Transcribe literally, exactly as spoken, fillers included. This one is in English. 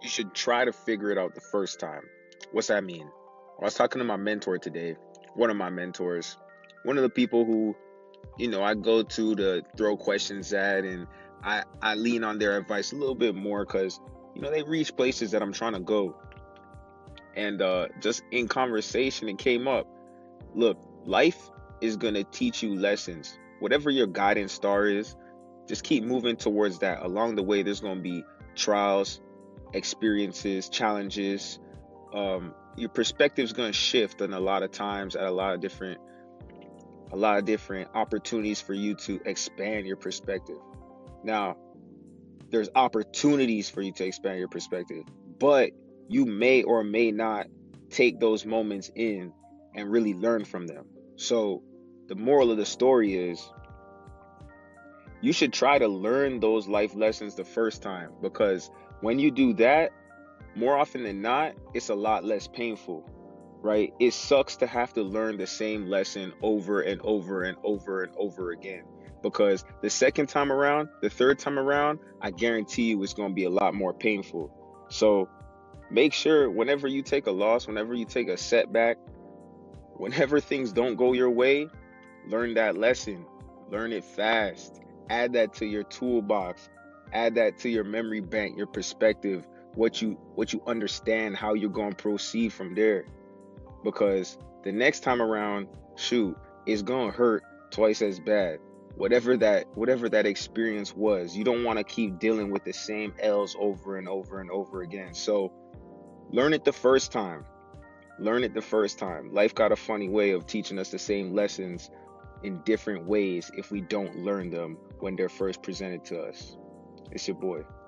You should try to figure it out the first time. What's that mean? I was talking to my mentor today, one of my mentors, one of the people who, you know, I go to to throw questions at, and I, I lean on their advice a little bit more because, you know, they reach places that I'm trying to go. And uh, just in conversation, it came up. Look, life is going to teach you lessons. Whatever your guidance star is, just keep moving towards that. Along the way, there's going to be trials, experiences, challenges. Um, your perspective's going to shift, and a lot of times at a lot of different, a lot of different opportunities for you to expand your perspective. Now, there's opportunities for you to expand your perspective, but you may or may not take those moments in and really learn from them. So, the moral of the story is you should try to learn those life lessons the first time, because when you do that, more often than not, it's a lot less painful, right? It sucks to have to learn the same lesson over and over and over and over again, because the second time around, the third time around, I guarantee you it's going to be a lot more painful. So make sure whenever you take a loss, whenever you take a setback, whenever things don't go your way, learn that lesson, learn it fast, add that to your toolbox, add that to your memory bank, your perspective, what you what you understand, how you're going to proceed from there. Because the next time around, shoot, it's going to hurt twice as bad. Whatever that whatever that experience was, you don't want to keep dealing with the same L's over and over and over again. So learn it the first time. Learn it the first time. Life got a funny way of teaching us the same lessons in different ways if we don't learn them when they're first presented to us. It's your boy.